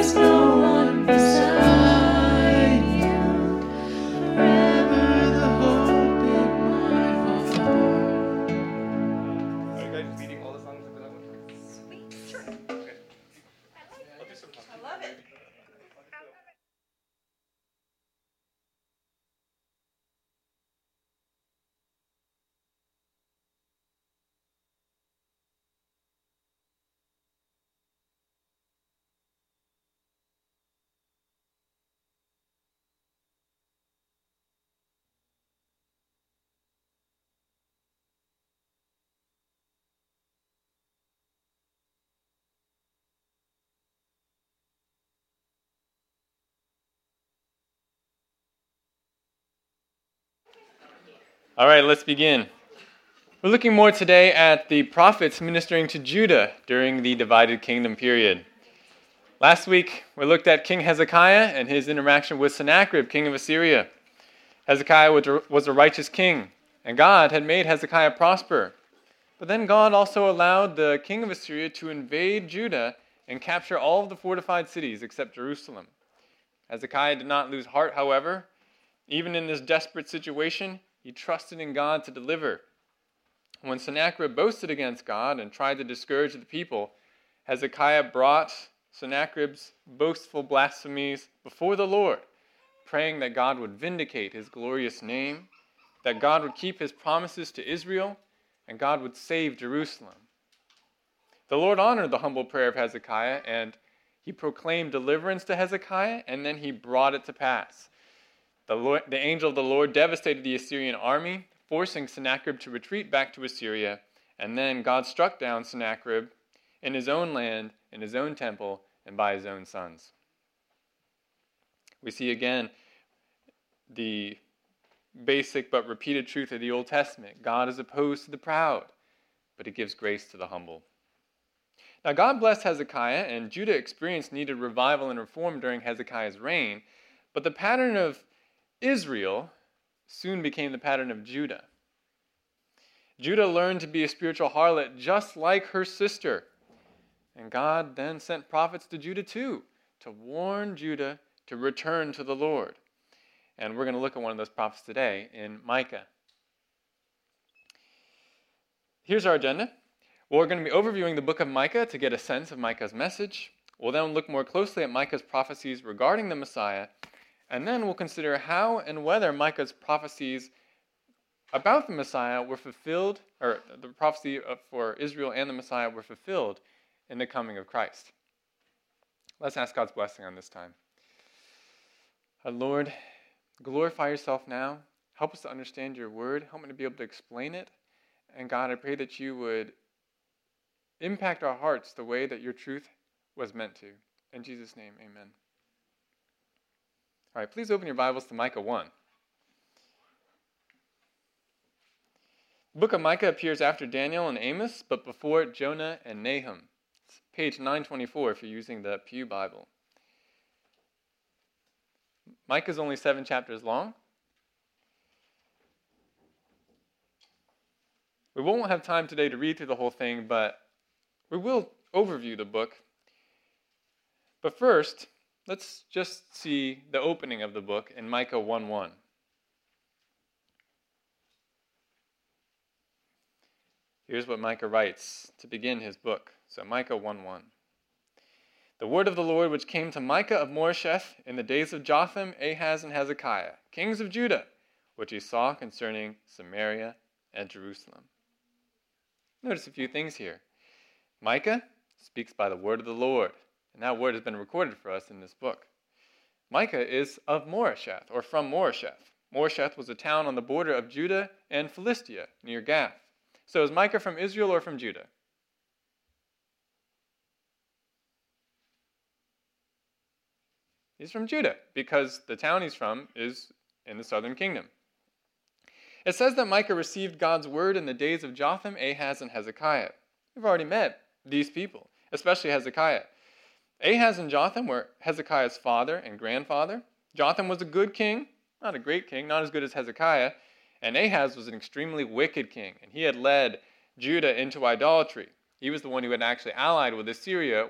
is no one beside you. Forever the hope in my heart. Are you guys leading all the songs of the level? Sweet. Sure. Okay. I'll do some. I love it. All right, let's begin. We're looking more today at the prophets ministering to Judah during the divided kingdom period. Last week, we looked at King Hezekiah and his interaction with Sennacherib, king of Assyria. Hezekiah was a righteous king, and God had made Hezekiah prosper. But then God also allowed the king of Assyria to invade Judah and capture all of the fortified cities except Jerusalem. Hezekiah did not lose heart, however. Even in this desperate situation, he trusted in God to deliver. When Sennacherib boasted against God and tried to discourage the people, Hezekiah brought Sennacherib's boastful blasphemies before the Lord, praying that God would vindicate his glorious name, that God would keep his promises to Israel, and God would save Jerusalem. The Lord honored the humble prayer of Hezekiah, and he proclaimed deliverance to Hezekiah, and then he brought it to pass. The angel of the Lord devastated the Assyrian army, forcing Sennacherib to retreat back to Assyria, and then God struck down Sennacherib in his own land, in his own temple, and by his own sons. We see again the basic but repeated truth of the Old Testament. God is opposed to the proud, but he gives grace to the humble. Now God blessed Hezekiah, and Judah experienced needed revival and reform during Hezekiah's reign, but the pattern of Israel soon became the pattern of Judah. Judah learned to be a spiritual harlot just like her sister. And God then sent prophets to Judah too, to warn Judah to return to the Lord. And we're going to look at one of those prophets today in Micah. Here's our agenda. We're going to be overviewing the book of Micah to get a sense of Micah's message. We'll then look more closely at Micah's prophecies regarding the Messiah. And then we'll consider how and whether Micah's prophecies about the Messiah were fulfilled, or the prophecy for Israel and the Messiah were fulfilled in the coming of Christ. Let's ask God's blessing on this time. Lord, glorify yourself now. Help us to understand your word. Help me to be able to explain it. And God, I pray that you would impact our hearts the way that your truth was meant to. In Jesus' name, amen. All right, please open your Bibles to Micah 1. The book of Micah appears after Daniel and Amos, but before Jonah and Nahum. It's page 924 if you're using the Pew Bible. Micah is only 7 chapters long. We won't have time today to read through the whole thing, but we will overview the book. But first, let's just see the opening of the book in Micah 1:1. Here's what Micah writes to begin his book. So Micah 1:1. The word of the Lord which came to Micah of Moresheth in the days of Jotham, Ahaz, and Hezekiah, kings of Judah, which he saw concerning Samaria and Jerusalem. Notice a few things here. Micah speaks by the word of the Lord, and that word has been recorded for us in this book. Micah is of Moresheth, or from Moresheth. Moresheth was a town on the border of Judah and Philistia, near Gath. So is Micah from Israel or from Judah? He's from Judah, because the town he's from is in the southern kingdom. It says that Micah received God's word in the days of Jotham, Ahaz, and Hezekiah. We've already met these people, especially Hezekiah. Ahaz and Jotham were Hezekiah's father and grandfather. Jotham was a good king, not a great king, not as good as Hezekiah. And Ahaz was an extremely wicked king, and he had led Judah into idolatry. He was the one who had actually allied with Assyria when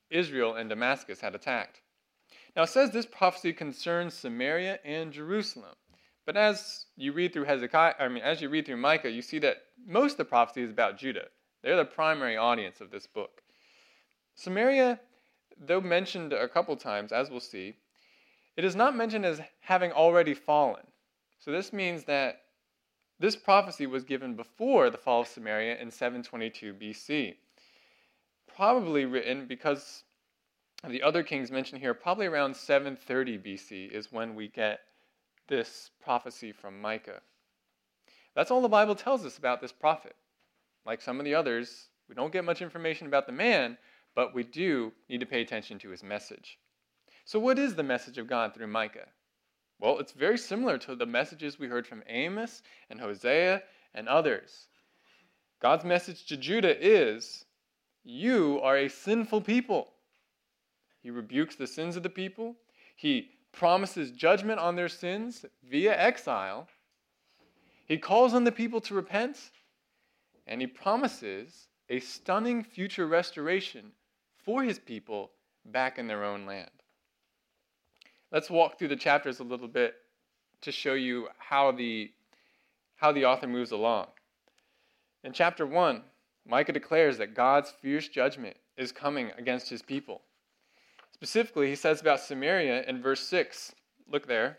Israel and Damascus had attacked. Now it says this prophecy concerns Samaria and Jerusalem. But as you read through Micah, you see that most of the prophecy is about Judah. They're the primary audience of this book. Samaria, though mentioned a couple times, as we'll see, it is not mentioned as having already fallen. So this means that this prophecy was given before the fall of Samaria in 722 BC. Probably written because the other kings mentioned here, probably around 730 BC is when we get this prophecy from Micah. That's all the Bible tells us about this prophet. Like some of the others, we don't get much information about the man, but we do need to pay attention to his message. So what is the message of God through Micah? Well, it's very similar to the messages we heard from Amos and Hosea and others. God's message to Judah is, you are a sinful people. He rebukes the sins of the people. He promises judgment on their sins via exile. He calls on the people to repent. And he promises a stunning future restoration for his people back in their own land. Let's walk through the chapters a little bit to show you how the author moves along. In chapter 1, Micah declares that God's fierce judgment is coming against his people. Specifically, he says about Samaria in verse 6. Look there.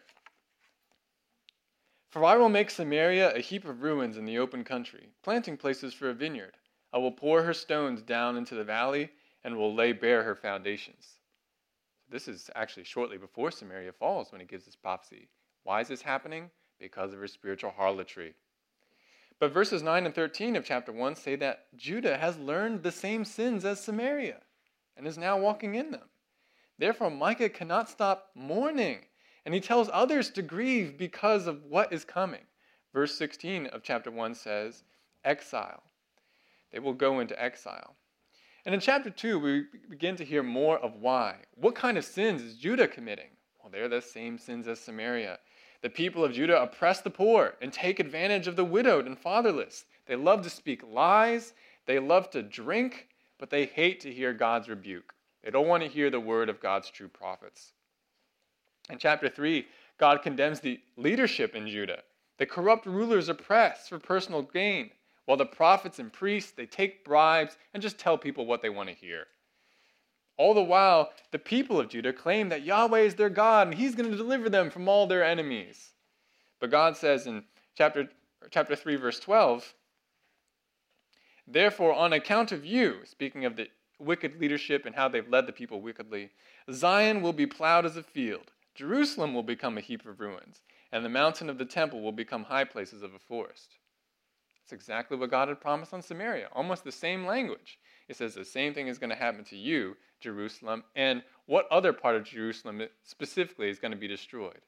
For I will make Samaria a heap of ruins in the open country, planting places for a vineyard. I will pour her stones down into the valley and will lay bare her foundations. This is actually shortly before Samaria falls when he gives this prophecy. Why is this happening? Because of her spiritual harlotry. But verses 9 and 13 of chapter 1 say that Judah has learned the same sins as Samaria and is now walking in them. Therefore, Micah cannot stop mourning, and he tells others to grieve because of what is coming. Verse 16 of chapter 1 says, exile. They will go into exile. And in chapter 2, we begin to hear more of why. What kind of sins is Judah committing? Well, they're the same sins as Samaria. The people of Judah oppress the poor and take advantage of the widowed and fatherless. They love to speak lies. They love to drink, but they hate to hear God's rebuke. They don't want to hear the word of God's true prophets. In chapter 3, God condemns the leadership in Judah. The corrupt rulers oppress for personal gain, while the prophets and priests, they take bribes and just tell people what they want to hear. All the while, the people of Judah claim that Yahweh is their God and he's going to deliver them from all their enemies. But God says in chapter 3, verse 12, therefore, on account of you, speaking of the wicked leadership and how they've led the people wickedly, Zion will be plowed as a field. Jerusalem will become a heap of ruins, and the mountain of the temple will become high places of a forest. That's exactly what God had promised on Samaria, almost the same language. It says the same thing is going to happen to you, Jerusalem, and what other part of Jerusalem specifically is going to be destroyed?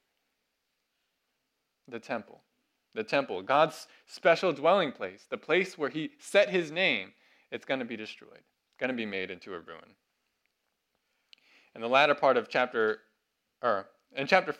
The temple. The temple, God's special dwelling place, the place where he set his name, it's going to be destroyed. It's going to be made into a ruin. In the latter part of chapter 4, in chapter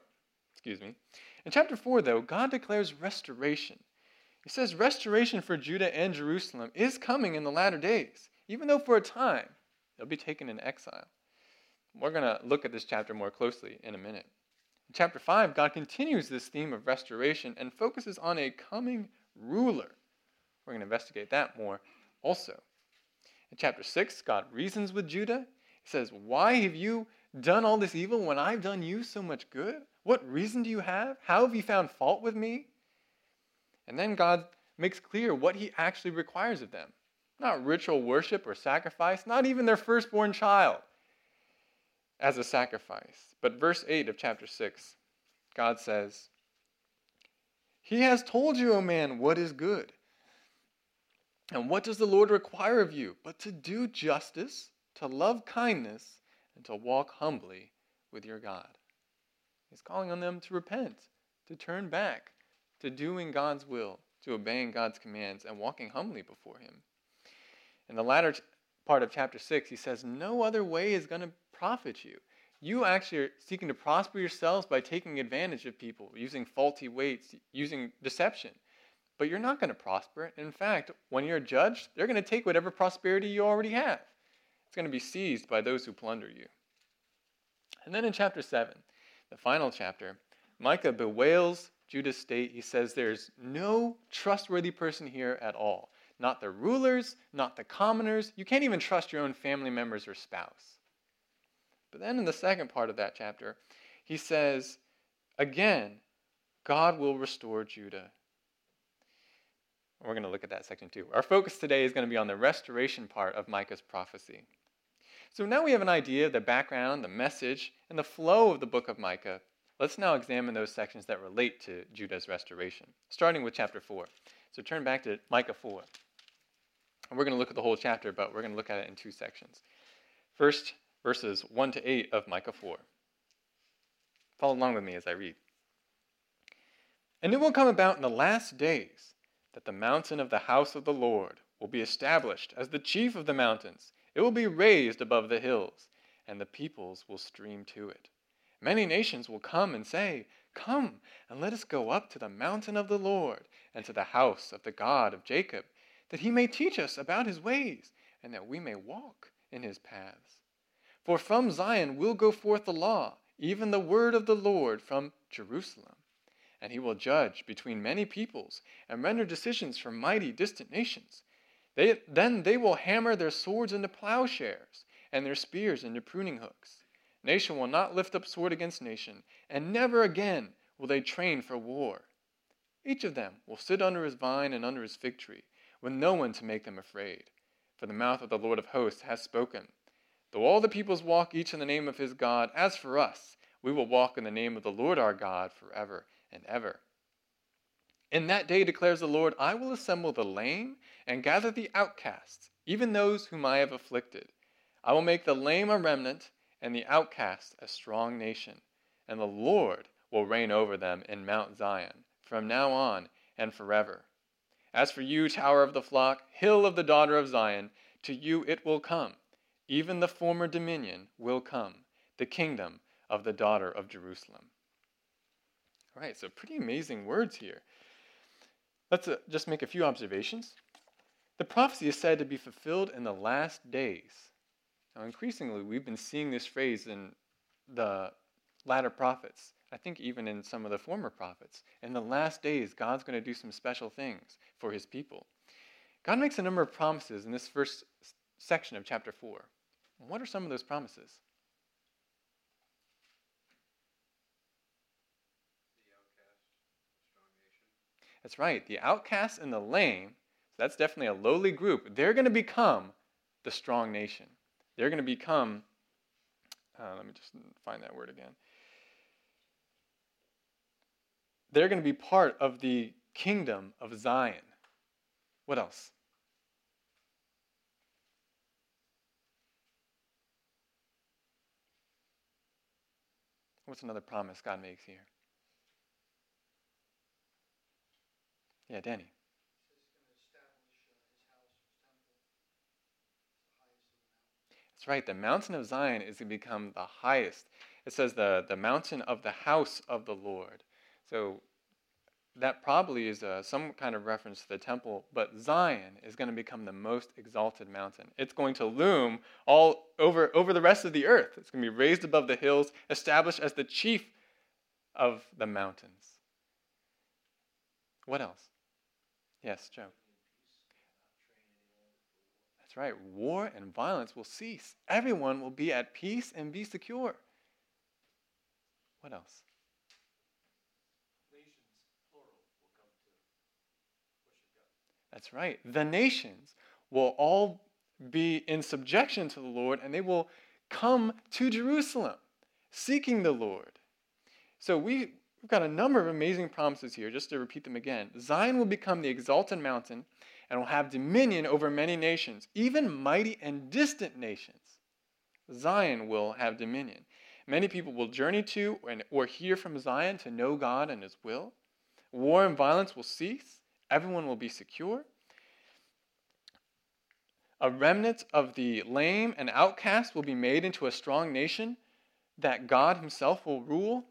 4, though, God declares restoration. He says restoration for Judah and Jerusalem is coming in the latter days, even though for a time they'll be taken in exile. We're going to look at this chapter more closely in a minute. In chapter 5, God continues this theme of restoration and focuses on a coming ruler. We're going to investigate that more also. In chapter 6, God reasons with Judah. He says, why have you done all this evil when I've done you so much good? What reason do you have? How have you found fault with me? And then God makes clear what he actually requires of them. Not ritual worship or sacrifice, not even their firstborn child as a sacrifice. But verse 8 of chapter 6, God says, he has told you, O man, what is good. And what does the Lord require of you? But to do justice, to love kindness, and to walk humbly with your God. He's calling on them to repent, to turn back, to doing God's will, to obeying God's commands, and walking humbly before him. In the latter part of chapter 6, he says, no other way is going to profit you. You actually are seeking to prosper yourselves by taking advantage of people, using faulty weights, using deception. But you're not going to prosper. In fact, when you're judged, they're going to take whatever prosperity you already have. It's going to be seized by those who plunder you. And then in chapter 7, the final chapter, Micah bewails Judah's state. He says there's no trustworthy person here at all. Not the rulers, not the commoners. You can't even trust your own family members or spouse. But then in the second part of that chapter, he says, again, God will restore Judah. We're going to look at that section too. Our focus today is going to be on the restoration part of Micah's prophecy. So now we have an idea of the background, the message, and the flow of the book of Micah. Let's now examine those sections that relate to Judah's restoration, starting with chapter 4. So turn back to Micah 4. And we're going to look at the whole chapter, but we're going to look at it in two sections. First, verses 1 to 8 of Micah 4. Follow along with me as I read. And it will come about in the last days that the mountain of the house of the Lord will be established as the chief of the mountains. It will be raised above the hills, and the peoples will stream to it. Many nations will come and say, Come, and let us go up to the mountain of the Lord, and to the house of the God of Jacob, that he may teach us about his ways, and that we may walk in his paths. For from Zion will go forth the law, even the word of the Lord from Jerusalem. And he will judge between many peoples, and render decisions for mighty distant nations. Then they will hammer their swords into plowshares, and their spears into pruning hooks. Nation will not lift up sword against nation, and never again will they train for war. Each of them will sit under his vine and under his fig tree, with no one to make them afraid. For the mouth of the Lord of hosts has spoken. Though all the peoples walk each in the name of his God, as for us, we will walk in the name of the Lord our God forever and ever. In that day, declares the Lord, I will assemble the lame and gather the outcasts, even those whom I have afflicted. I will make the lame a remnant and the outcasts a strong nation. And the Lord will reign over them in Mount Zion, from now on and forever. As for you, tower of the flock, hill of the daughter of Zion, to you it will come. Even the former dominion will come, the kingdom of the daughter of Jerusalem. All right, so pretty amazing words here. Let's just make a few observations. The prophecy is said to be fulfilled in the last days. Now, increasingly, we've been seeing this phrase in the latter prophets. I think even in some of the former prophets. In the last days, God's going to do some special things for his people. God makes a number of promises in this first section of chapter 4. What are some of those promises? That's right. The outcasts and the lame, so that's definitely a lowly group. They're going to become the strong nation. They're going to become, let me just find that word again. They're going to be part of the kingdom of Zion. What else? What's another promise God makes here? Yeah, Danny. That's right. The mountain of Zion is going to become the highest. It says the mountain of the house of the Lord. So that probably is some kind of reference to the temple, but Zion is going to become the most exalted mountain. It's going to loom all over the rest of the earth. It's going to be raised above the hills, established as the chief of the mountains. What else? Yes, Joe. That's right. War and violence will cease. Everyone will be at peace and be secure. What else? Nations, plural, will come to worship God. That's right. The nations will all be in subjection to the Lord, and they will come to Jerusalem, seeking the Lord. So we've got a number of amazing promises here, just to repeat them again. Zion will become the exalted mountain and will have dominion over many nations, even mighty and distant nations. Zion will have dominion. Many people will journey to or hear from Zion to know God and his will. War and violence will cease. Everyone will be secure. A remnant of the lame and outcast will be made into a strong nation that God himself will rule.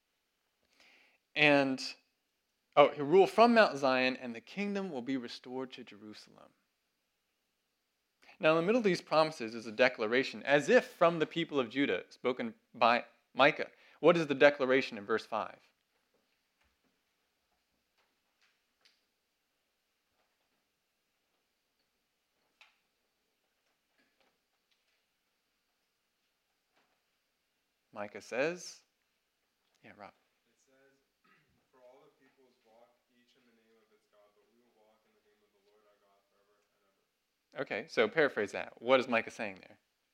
And he'll rule from Mount Zion, and the kingdom will be restored to Jerusalem. Now, in the middle of these promises is a declaration, as if from the people of Judah, spoken by Micah. What is the declaration in verse 5? Micah says, yeah, Rob. It says, "For all the peoples walk each in the name of its God, but we will walk in the name of the Lord our God forever and ever." Okay, so paraphrase that. What is Micah saying there?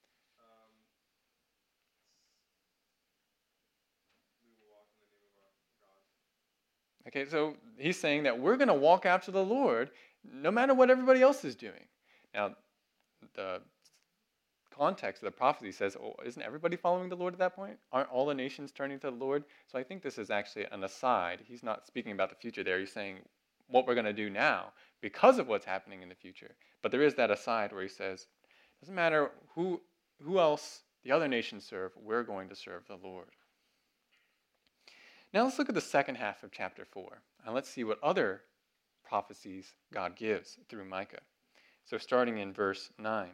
We will walk in the name of our God. Okay, so he's saying that we're going to walk after the Lord no matter what everybody else is doing. Now, the context of the prophecy says, oh, isn't everybody following the Lord at that point? Aren't all the nations turning to the Lord? So I think this is actually an aside. He's not speaking about the future there. He's saying what we're going to do now because of what's happening in the future. But there is that aside where he says, doesn't matter who else the other nations serve, we're going to serve the Lord. Now let's look at the second half of chapter 4, and let's see what other prophecies God gives through Micah. So starting in verse 9.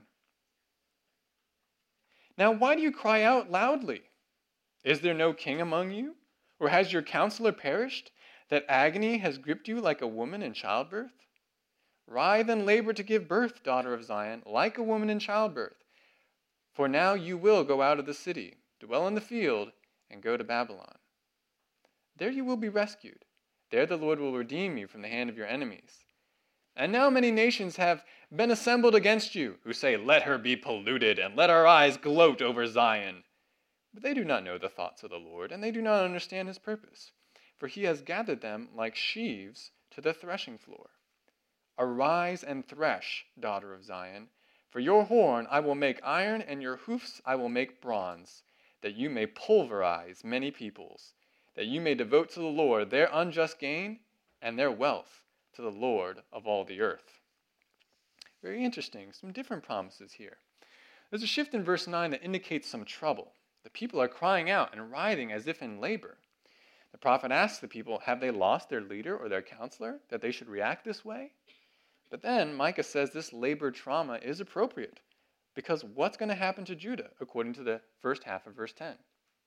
Now why do you cry out loudly? Is there no king among you? Or has your counselor perished, that agony has gripped you like a woman in childbirth? Writhe and labor to give birth, daughter of Zion, like a woman in childbirth. For now you will go out of the city, dwell in the field, and go to Babylon. There you will be rescued. There the Lord will redeem you from the hand of your enemies. And now many nations have been assembled against you, who say, let her be polluted, and let our eyes gloat over Zion. But they do not know the thoughts of the Lord, and they do not understand his purpose. For he has gathered them like sheaves to the threshing floor. Arise and thresh, daughter of Zion. For your horn I will make iron, and your hoofs I will make bronze, that you may pulverize many peoples, that you may devote to the Lord their unjust gain and their wealth to the Lord of all the earth. Very interesting. Some different promises here. There's a shift in verse 9 that indicates some trouble. The people are crying out and writhing as if in labor. The prophet asks the people, have they lost their leader or their counselor, that they should react this way? But then Micah says this labor trauma is appropriate, because what's going to happen to Judah according to the first half of verse 10?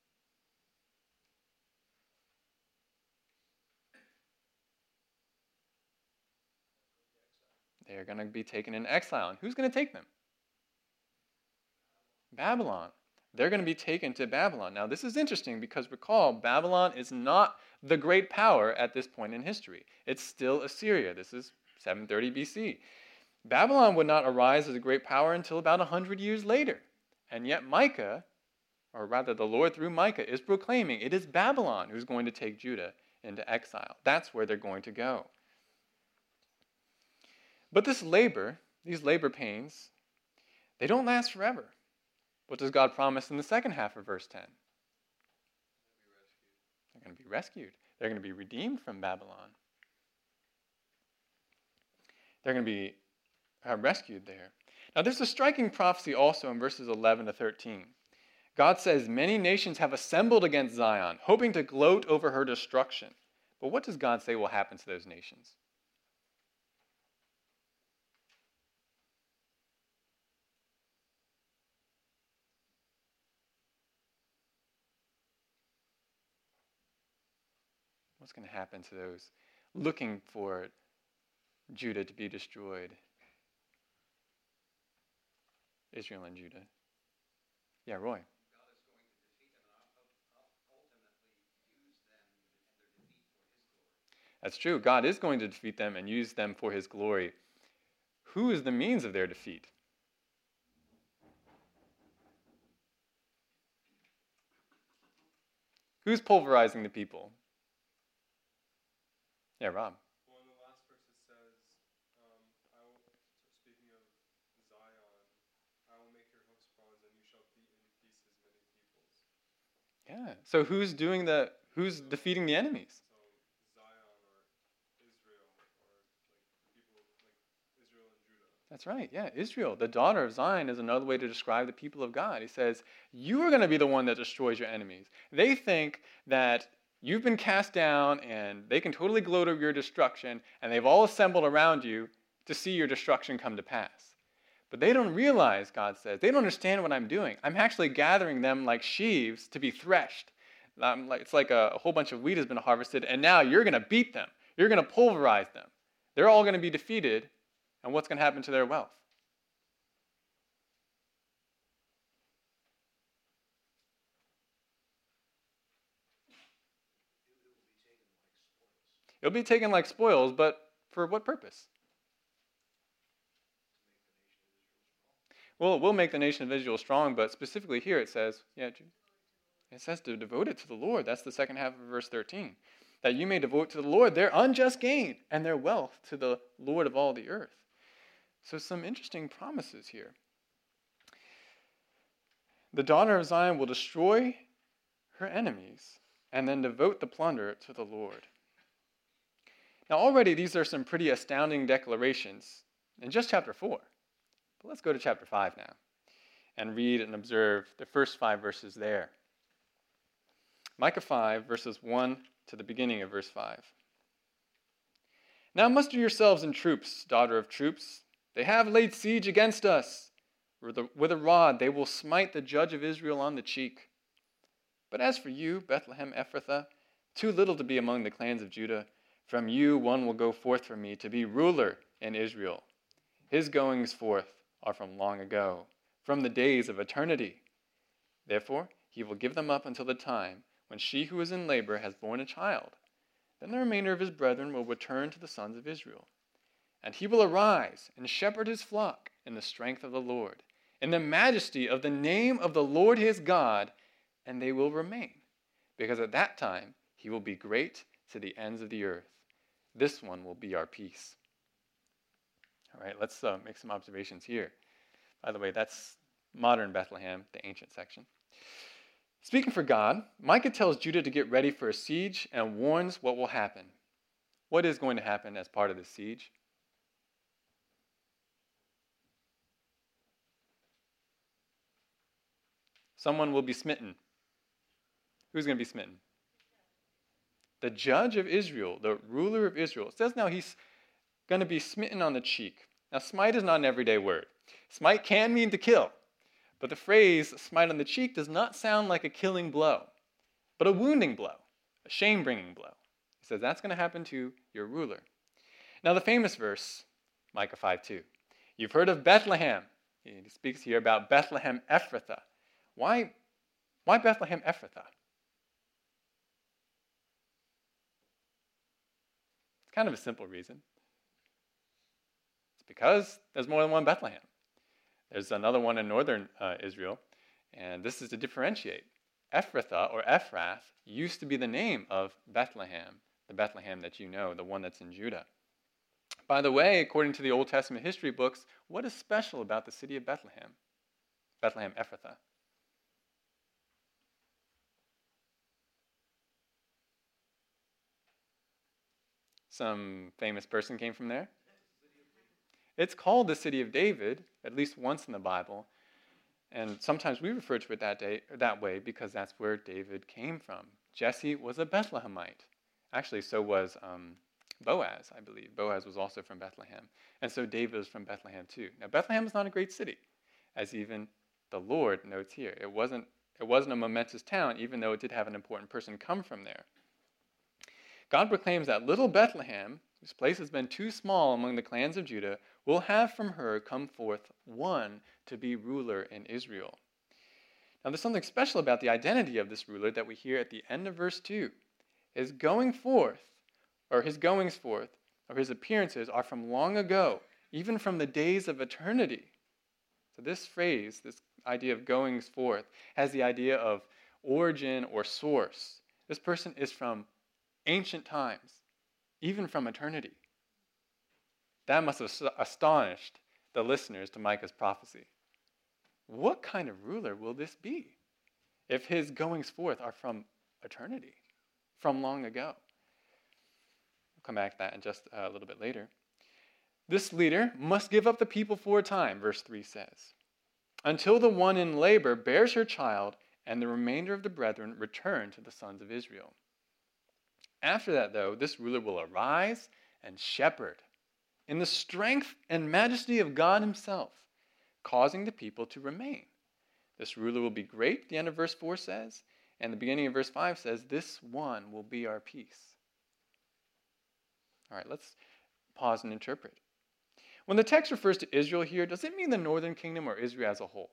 They're going to be taken into exile. And who's going to take them? Babylon. They're going to be taken to Babylon. Now, this is interesting because recall, Babylon is not the great power at this point in history. It's still Assyria. This is 730 BC. Babylon would not arise as a great power until about 100 years later. And yet Micah, or rather the Lord through Micah, is proclaiming it is Babylon who's going to take Judah into exile. That's where they're going to go. But this labor, these labor pains, they don't last forever. What does God promise in the second half of verse 10? They're going to be rescued. They're going to be redeemed from Babylon. They're going to be rescued there. Now there's a striking prophecy also in verses 11 to 13. God says, many nations have assembled against Zion, hoping to gloat over her destruction. But what does God say will happen to those nations? What's going to happen to those looking for Judah to be destroyed? Israel and Judah. Yeah, Roy. God is going to defeat them and ultimately use them and their defeat for his glory. That's true. God is going to defeat them and use them for his glory. Who is the means of their defeat? Who's pulverizing the people? Yeah, Rob. Well, in the last verse it says, speaking of Zion, I will make your hoofs bronze and you shall beat in pieces many peoples. Yeah. So who's defeating the enemies? So Zion or Israel or like people like Israel and Judah. That's right. Yeah, Israel, the daughter of Zion, is another way to describe the people of God. He says, you are going to be the one that destroys your enemies. They think that you've been cast down and they can totally gloat over your destruction, and they've all assembled around you to see your destruction come to pass. But they don't realize, God says, they don't understand what I'm doing. I'm actually gathering them like sheaves to be threshed. It's like a whole bunch of wheat has been harvested, and now you're going to beat them. You're going to pulverize them. They're all going to be defeated, and what's going to happen to their wealth? It'll be taken like spoils, but for what purpose? Well, it will make the nation of Israel strong, but specifically here it says, it says to devote it to the Lord. That's the second half of verse 13. That you may devote to the Lord their unjust gain and their wealth to the Lord of all the earth. So some interesting promises here. The daughter of Zion will destroy her enemies and then devote the plunder to the Lord. Now already these are some pretty astounding declarations in just chapter 4. But let's go to chapter 5 now and read and observe the first 5 verses there. Micah 5, verses 1 to the beginning of verse 5. Now muster yourselves in troops, daughter of troops. They have laid siege against us. With a rod they will smite the judge of Israel on the cheek. But as for you, Bethlehem Ephrathah, too little to be among the clans of Judah, from you one will go forth from me to be ruler in Israel. His goings forth are from long ago, from the days of eternity. Therefore he will give them up until the time when she who is in labor has borne a child. Then the remainder of his brethren will return to the sons of Israel. And he will arise and shepherd his flock in the strength of the Lord, in the majesty of the name of the Lord his God, and they will remain, because at that time he will be great to the ends of the earth. This one will be our peace. All right, let's make some observations here. By the way, that's modern Bethlehem, the ancient section. Speaking for God, Micah tells Judah to get ready for a siege and warns what will happen. What is going to happen as part of this siege? Someone will be smitten. Who's going to be smitten? The judge of Israel, the ruler of Israel. It says now he's going to be smitten on the cheek. Now, smite is not an everyday word. Smite can mean to kill. But the phrase smite on the cheek does not sound like a killing blow, but a wounding blow, a shame-bringing blow. He says that's going to happen to your ruler. Now, the famous verse, Micah 5:2. You've heard of Bethlehem. He speaks here about Bethlehem Ephrathah. Why Bethlehem Ephrathah? It's kind of a simple reason. It's because there's more than one Bethlehem. There's another one in northern Israel, and this is to differentiate. Ephrathah, or Ephrath, used to be the name of Bethlehem, the Bethlehem that you know, the one that's in Judah. By the way, according to the Old Testament history books, what is special about the city of Bethlehem? Bethlehem Ephrathah. Some famous person came from there. It's called the city of David, at least once in the Bible, and sometimes we refer to it that way because that's where David came from. Jesse was a Bethlehemite. Actually, so was Boaz, I believe. Boaz was also from Bethlehem, and so David was from Bethlehem too. Now, Bethlehem is not a great city, as even the Lord notes here. It wasn't a momentous town, even though it did have an important person come from there. God proclaims that little Bethlehem, whose place has been too small among the clans of Judah, will have from her come forth one to be ruler in Israel. Now there's something special about the identity of this ruler that we hear at the end of verse 2. His goings forth, or his appearances are from long ago, even from the days of eternity. So this phrase, this idea of goings forth, has the idea of origin or source. This person is from ancient times, even from eternity. That must have astonished the listeners to Micah's prophecy. What kind of ruler will this be if his goings forth are from eternity, from long ago? We'll come back to that in just a little bit later. This leader must give up the people for a time, verse 3 says, until the one in labor bears her child and the remainder of the brethren return to the sons of Israel. After that, though, this ruler will arise and shepherd in the strength and majesty of God himself, causing the people to remain. This ruler will be great, the end of verse 4 says, and the beginning of verse 5 says, this one will be our peace. All right, let's pause and interpret. When the text refers to Israel here, does it mean the northern kingdom or Israel as a whole?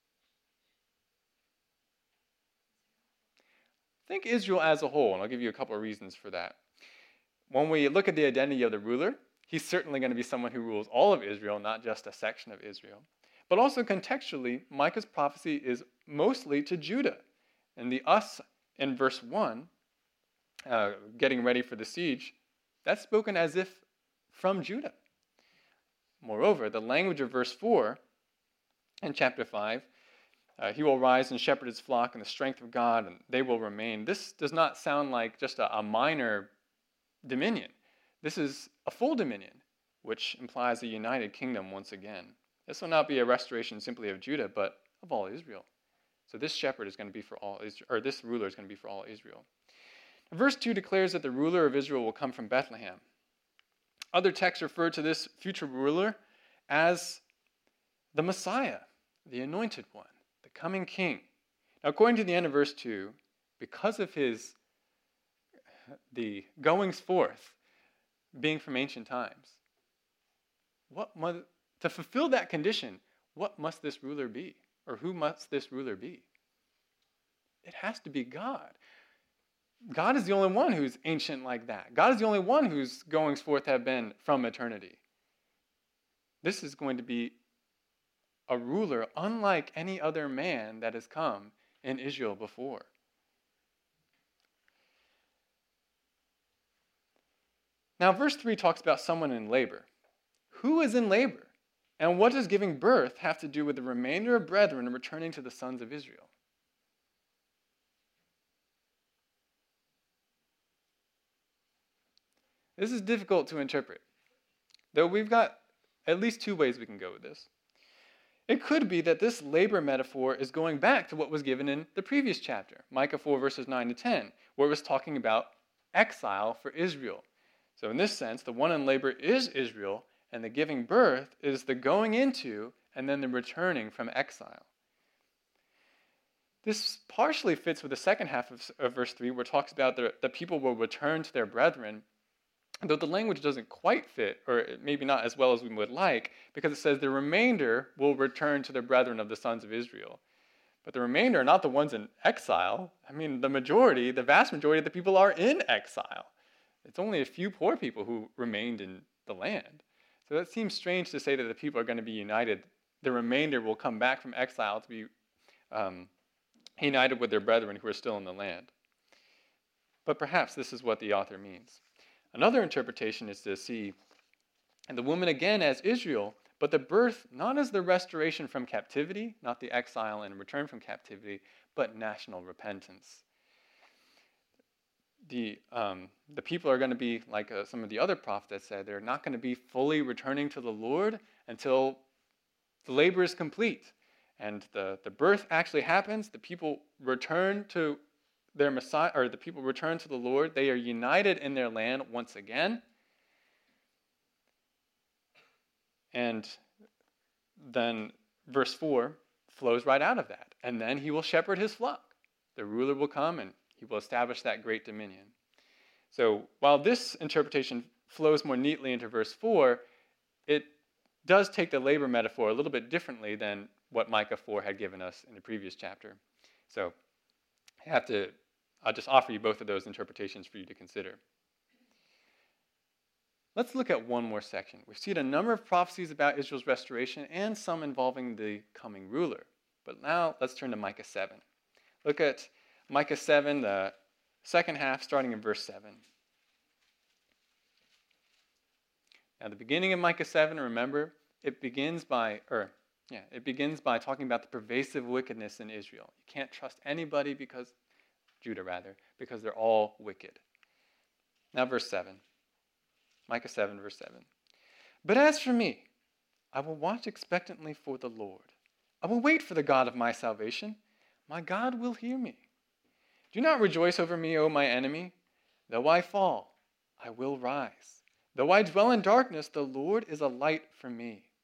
Think Israel as a whole, and I'll give you a couple of reasons for that. When we look at the identity of the ruler, he's certainly going to be someone who rules all of Israel, not just a section of Israel. But also contextually, Micah's prophecy is mostly to Judah. And the us in verse 1, getting ready for the siege, that's spoken as if from Judah. Moreover, the language of verse 4 in chapter 5, he will rise and shepherd his flock in the strength of God, and they will remain. This does not sound like just a minor dominion. This is a full dominion, which implies a united kingdom once again. This will not be a restoration simply of Judah, but of all Israel. So this shepherd is going to be for all Israel, or this ruler is going to be for all Israel. Verse 2 declares that the ruler of Israel will come from Bethlehem. Other texts refer to this future ruler as the Messiah, the anointed one, the coming king. Now, according to the end of verse 2, because of the goings forth being from ancient times, to fulfill that condition, what must this ruler be? Or who must this ruler be? It has to be God. God is the only one who's ancient like that. God is the only one whose goings forth have been from eternity. This is going to be a ruler unlike any other man that has come in Israel before. Now, verse 3 talks about someone in labor. Who is in labor? And what does giving birth have to do with the remainder of brethren returning to the sons of Israel? This is difficult to interpret, though we've got at least two ways we can go with this. It could be that this labor metaphor is going back to what was given in the previous chapter, Micah 4 verses 9 to 10, where it was talking about exile for Israel. So in this sense, the one in labor is Israel, and the giving birth is the going into and then the returning from exile. This partially fits with the second half of verse 3, where it talks about the people will return to their brethren, though the language doesn't quite fit, or maybe not as well as we would like, because it says the remainder will return to their brethren of the sons of Israel. But the remainder are not the ones in exile. I mean, the vast majority of the people are in exile. It's only a few poor people who remained in the land. So that seems strange to say that the people are going to be united. The remainder will come back from exile to be united with their brethren who are still in the land. But perhaps this is what the author means. Another interpretation is to see the woman again as Israel, but the birth not as the restoration from captivity, not the exile and return from captivity, but national repentance. The people are going to be, like some of the other prophets said, they're not going to be fully returning to the Lord until the labor is complete. And the birth actually happens. The people return to their Messiah, or the people return to the Lord. They are united in their land once again. And then verse 4 flows right out of that. And then he will shepherd his flock. The ruler will come and he will establish that great dominion. So while this interpretation flows more neatly into verse 4, it does take the labor metaphor a little bit differently than what Micah 4 had given us in the previous chapter. So I'll just offer you both of those interpretations for you to consider. Let's look at one more section. We've seen a number of prophecies about Israel's restoration and some involving the coming ruler. But now let's turn to Micah 7. Look at Micah 7, the second half, starting in verse 7. Now, the beginning of Micah 7, remember, it begins by talking about the pervasive wickedness in Israel. You can't trust anybody because they're all wicked. Now, verse 7. Micah 7, verse 7. But as for me, I will watch expectantly for the Lord. I will wait for the God of my salvation. My God will hear me. Do not rejoice over me, O my enemy. Though I fall, I will rise. Though I dwell in darkness, the Lord is a light for me.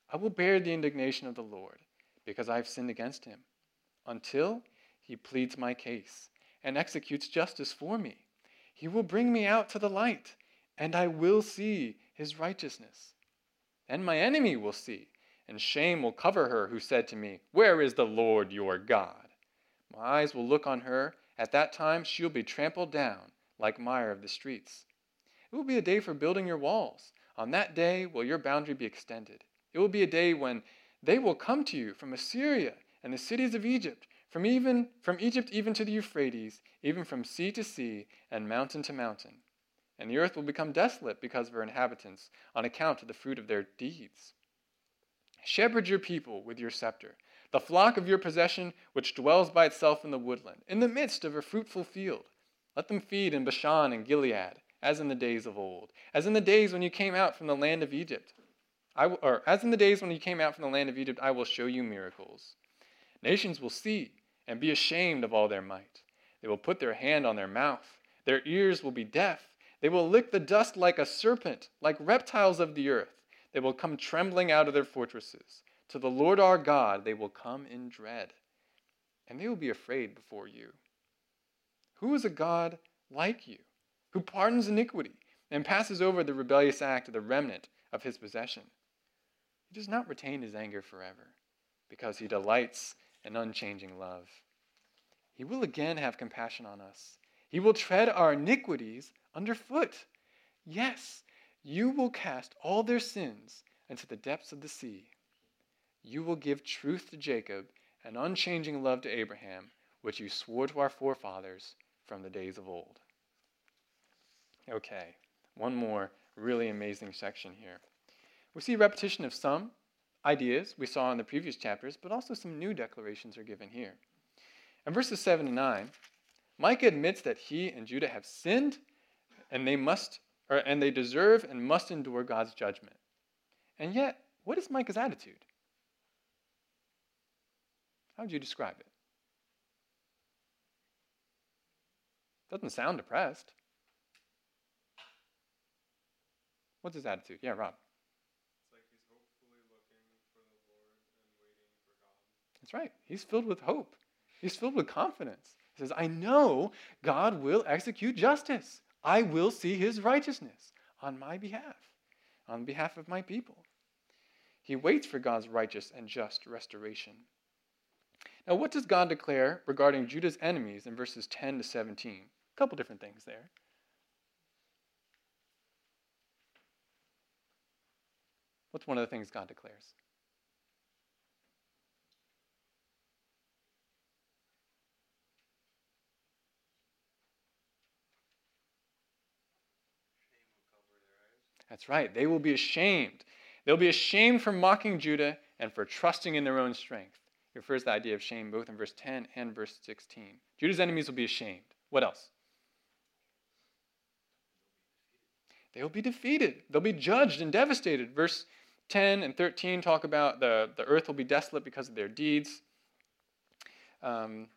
I will bear the indignation of the Lord, because I have sinned against him, until he pleads my case and executes justice for me. He will bring me out to the light, and I will see his righteousness. Then my enemy will see, and shame will cover her who said to me, Where is the Lord your God? My eyes will look on her. At that time she will be trampled down like mire of the streets. It will be a day for building your walls. On that day will your boundary be extended. It will be a day when they will come to you from Assyria and the cities of Egypt, from Egypt even to the Euphrates, even from sea to sea and mountain to mountain. And the earth will become desolate because of her inhabitants, on account of the fruit of their deeds. Shepherd your people with your scepter, the flock of your possession which dwells by itself in the woodland, in the midst of a fruitful field. Let them feed in Bashan and Gilead, as in the days of old, as in the days when you came out from the land of Egypt. As in the days when you came out from the land of Egypt, I will show you miracles. Nations will see and be ashamed of all their might. They will put their hand on their mouth. Their ears will be deaf. They will lick the dust like a serpent, like reptiles of the earth. They will come trembling out of their fortresses. To the Lord our God they will come in dread, and they will be afraid before you. Who is a God like you, who pardons iniquity and passes over the rebellious act of the remnant of his possession? He does not retain his anger forever, because he delights in unchanging love. He will again have compassion on us. He will tread our iniquities underfoot. Yes, you will cast all their sins into the depths of the sea. You will give truth to Jacob and unchanging love to Abraham, which you swore to our forefathers from the days of old. Okay, one more really amazing section here. We see repetition of some ideas we saw in the previous chapters, but also some new declarations are given here. In verses 7 and 9, Micah admits that he and Judah have sinned, and they deserve and must endure God's judgment. And yet, what is Micah's attitude? How would you describe it? Doesn't sound depressed. What's his attitude? Yeah, Rob. It's like he's hopefully looking for the Lord and waiting for God. That's right. He's filled with hope. He's filled with confidence. He says, I know God will execute justice. I will see his righteousness on my behalf, on behalf of my people. He waits for God's righteous and just restoration. Now, what does God declare regarding Judah's enemies in verses 10 to 17? A couple different things there. What's one of the things God declares? Shame will cover their eyes. That's right. They will be ashamed. They'll be ashamed for mocking Judah and for trusting in their own strength. He refers to the idea of shame both in verse 10 and verse 16. Judah's enemies will be ashamed. What else? They will be defeated. They'll be judged and devastated. Verse 10 and 13 talk about the earth will be desolate because of their deeds. They'll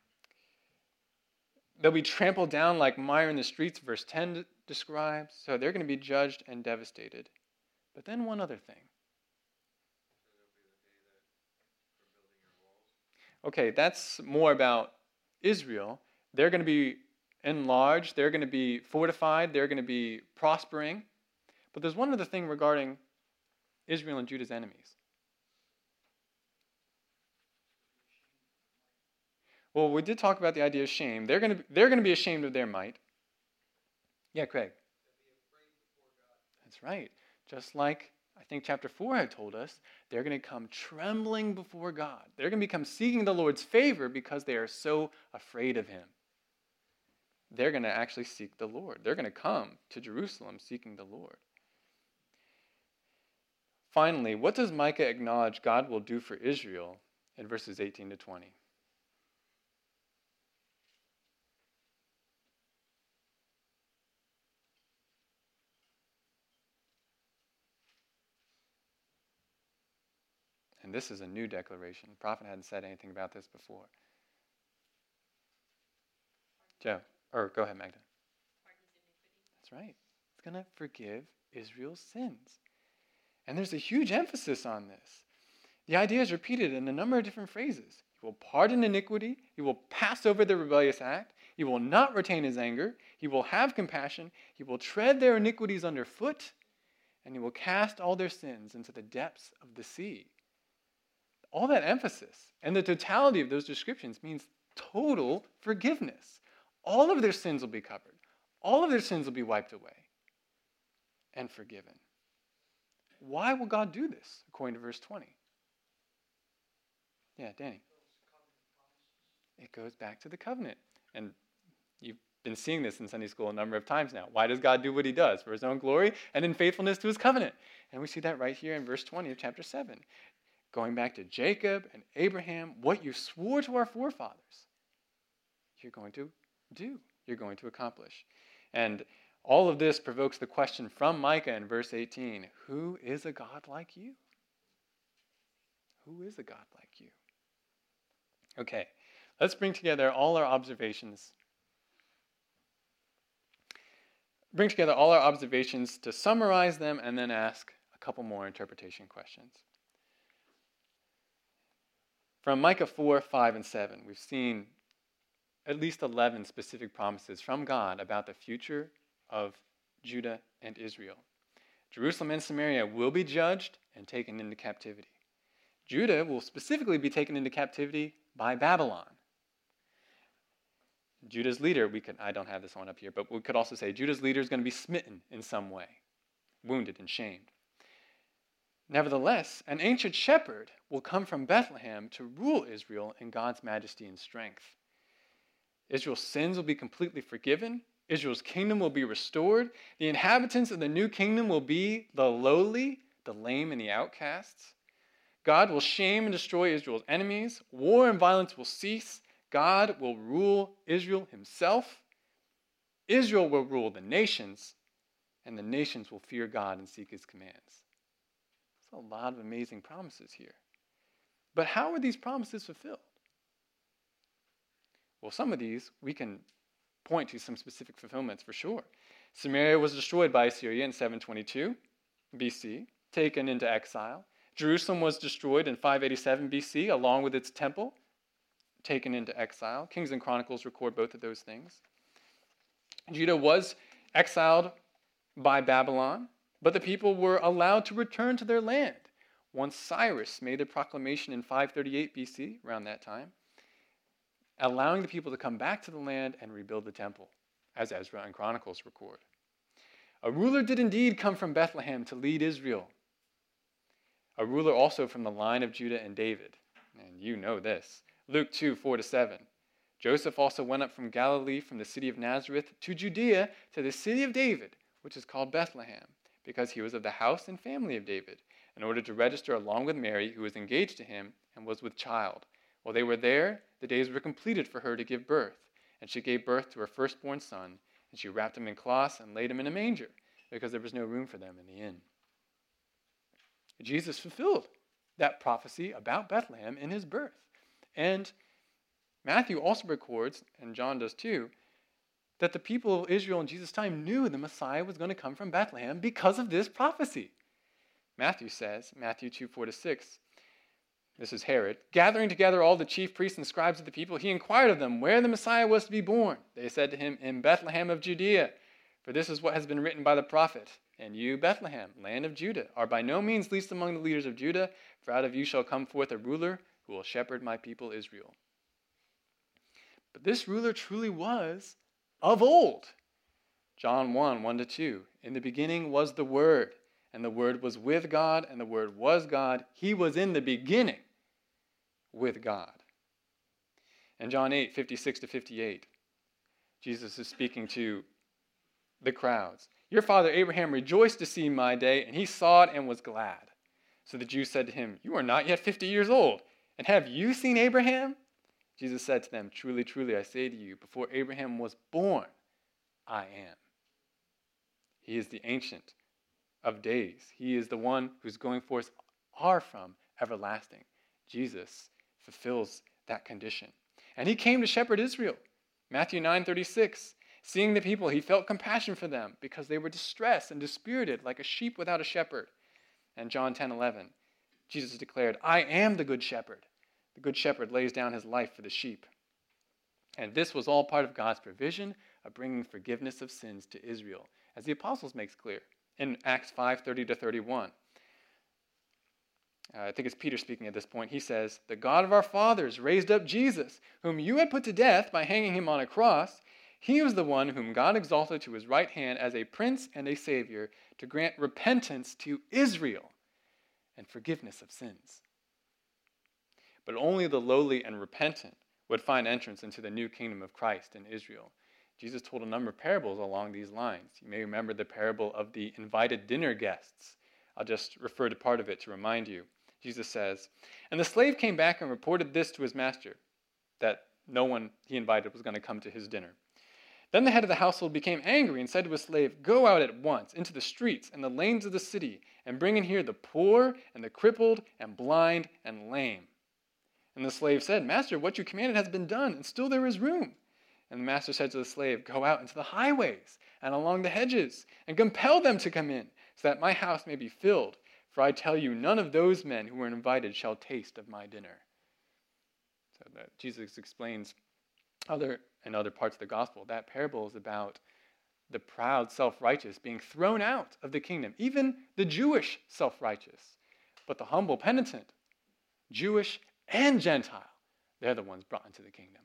be trampled down like mire in the streets, verse 10 describes. So they're going to be judged and devastated. But then one other thing. So there'll be the day that for building your walls. Okay, that's more about Israel. They're going to be enlarged. They're going to be fortified. They're going to be prospering. But there's one other thing regarding Israel and Judah's enemies. Well, we did talk about the idea of shame. They're going to be ashamed of their might. Yeah, Craig. They'll be afraid before God. That's right. Just like I think chapter 4 had told us, they're going to come trembling before God. They're going to become seeking the Lord's favor because they are so afraid of him. They're going to actually seek the Lord. They're going to come to Jerusalem seeking the Lord. Finally, what does Micah acknowledge God will do for Israel in verses 18 to 20? And this is a new declaration. The prophet hadn't said anything about this before. Joe, or go ahead, Magda. That's right. It's going to forgive Israel's sins. And there's a huge emphasis on this. The idea is repeated in a number of different phrases. He will pardon iniquity. He will pass over the rebellious act. He will not retain his anger. He will have compassion. He will tread their iniquities underfoot. And he will cast all their sins into the depths of the sea. All that emphasis and the totality of those descriptions means total forgiveness. All of their sins will be covered. All of their sins will be wiped away and forgiven. Why will God do this, according to verse 20? Yeah, Danny. It goes back to the covenant. And you've been seeing this in Sunday school a number of times now. Why does God do what he does? For his own glory and in faithfulness to his covenant. And we see that right here in verse 20 of chapter 7. Going back to Jacob and Abraham, what you swore to our forefathers, you're going to do. You're going to accomplish. And all of this provokes the question from Micah in verse 18, who is a God like you? Who is a God like you? Okay, let's bring together all our observations. Bring together all our observations to summarize them and then ask a couple more interpretation questions. From Micah 4, 5, and 7, we've seen at least 11 specific promises from God about the future of Judah and Israel. Jerusalem and Samaria will be judged and taken into captivity. Judah will specifically be taken into captivity by Babylon. Judah's leader, I don't have this one up here, but we could also say Judah's leader is going to be smitten in some way, wounded and shamed. Nevertheless, an ancient shepherd will come from Bethlehem to rule Israel in God's majesty and strength. Israel's sins will be completely forgiven. Israel's kingdom will be restored. The inhabitants of the new kingdom will be the lowly, the lame, and the outcasts. God will shame and destroy Israel's enemies. War and violence will cease. God will rule Israel himself. Israel will rule the nations, and the nations will fear God and seek his commands. There's a lot of amazing promises here. But how are these promises fulfilled? Well, some of these we can point to some specific fulfillments for sure. Samaria was destroyed by Assyria in 722 BC, taken into exile. Jerusalem was destroyed in 587 BC, along with its temple, taken into exile. Kings and Chronicles record both of those things. Judah was exiled by Babylon, but the people were allowed to return to their land once Cyrus made a proclamation in 538 BC, around that time, allowing the people to come back to the land and rebuild the temple, as Ezra and Chronicles record. A ruler did indeed come from Bethlehem to lead Israel. A ruler also from the line of Judah and David. And you know this. Luke 2, 4-7. Joseph also went up from Galilee, from the city of Nazareth, to Judea, to the city of David, which is called Bethlehem, because he was of the house and family of David, in order to register along with Mary, who was engaged to him and was with child. While they were there, the days were completed for her to give birth, and she gave birth to her firstborn son, and she wrapped him in cloths and laid him in a manger, because there was no room for them in the inn. Jesus fulfilled that prophecy about Bethlehem in his birth. And Matthew also records, and John does too, that the people of Israel in Jesus' time knew the Messiah was going to come from Bethlehem because of this prophecy. Matthew says, Matthew 2, 4-6, this is Herod, gathering together all the chief priests and scribes of the people, he inquired of them where the Messiah was to be born. They said to him, in Bethlehem of Judea, for this is what has been written by the prophet. And you, Bethlehem, land of Judah, are by no means least among the leaders of Judah, for out of you shall come forth a ruler who will shepherd my people Israel. But this ruler truly was of old. John 1, 1-2, in the beginning was the Word, and the Word was with God, and the Word was God. He was in the beginning with God. And John 8, 56-58, Jesus is speaking to the crowds. Your father Abraham rejoiced to see my day, and he saw it and was glad. So the Jews said to him, you are not yet 50 years old, and have you seen Abraham? Jesus said to them, truly, truly, I say to you, before Abraham was born, I am. He is the Ancient of Days. He is the one whose going forth are from everlasting. Jesus fulfills that condition. And he came to shepherd Israel. Matthew 9:36. Seeing the people, he felt compassion for them because they were distressed and dispirited like a sheep without a shepherd. And John 10:11. Jesus declared, I am the good shepherd. The good shepherd lays down his life for the sheep. And this was all part of God's provision of bringing forgiveness of sins to Israel, as the apostles makes clear in Acts 5:30-31. I think it's Peter speaking at this point. He says, the God of our fathers raised up Jesus, whom you had put to death by hanging him on a cross. He was the one whom God exalted to his right hand as a prince and a savior to grant repentance to Israel and forgiveness of sins. But only the lowly and repentant would find entrance into the new kingdom of Christ in Israel. Jesus told a number of parables along these lines. You may remember the parable of the invited dinner guests. I'll just refer to part of it to remind you. Jesus says, and the slave came back and reported this to his master, that no one he invited was going to come to his dinner. Then the head of the household became angry and said to his slave, go out at once into the streets and the lanes of the city and bring in here the poor and the crippled and blind and lame. And the slave said, Master, what you commanded has been done, and still there is room. And the master said to the slave, go out into the highways and along the hedges and compel them to come in, so that my house may be filled. For I tell you, none of those men who were invited shall taste of my dinner. So that Jesus explains in other parts of the gospel, that parable is about the proud self-righteous being thrown out of the kingdom, even the Jewish self-righteous. But the humble penitent, Jewish and Gentile, they're the ones brought into the kingdom.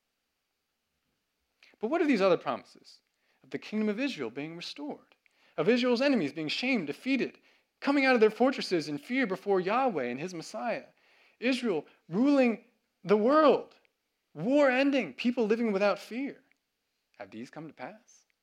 But what are these other promises? Of the kingdom of Israel being restored, of Israel's enemies being shamed, defeated, coming out of their fortresses in fear before Yahweh and his Messiah, Israel ruling the world, war ending, people living without fear. Have these come to pass?